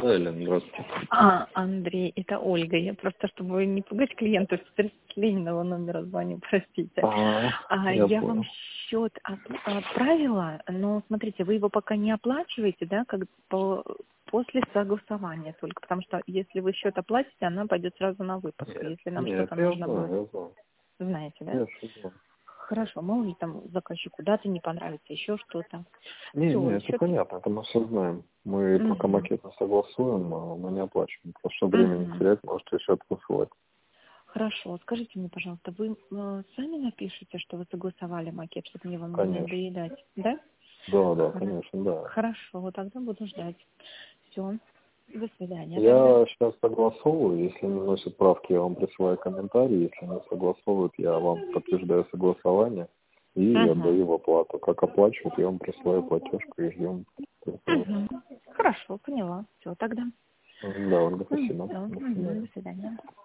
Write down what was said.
Да, Елена, здравствуйте. Андрей, это Ольга. Я просто, чтобы не пугать клиентов, с линейного номера звоню, простите. Я понял. вам счет отправила, но смотрите, вы его пока не оплачиваете, да, после согласования только, потому что если вы счет оплатите, она пойдет сразу на выпуск, если нам что-то нужно будет. Я знаю. Знаете, да? Я знаю. Хорошо, мало ли там заказчику дата не понравится, еще что-то. Это понятно, это мы все знаем. Мы пока макет не согласуем, мы не оплачиваем. Потому что времени терять, может еще отпусывать. Хорошо, скажите мне, пожалуйста, вы сами напишите, что вы согласовали макет, чтобы мне вам не надоедать, да? Да, конечно, да. Хорошо, тогда буду ждать. Все, до свидания. Я сейчас согласовываю, если не вносят правки, я вам присылаю комментарии, если не согласовывают, я вам подтверждаю согласование и отдаю в оплату. Как оплачивают, я вам присылаю платежку и ждем. Хорошо, поняла. Все, тогда. Да, Ольга, спасибо. До свидания.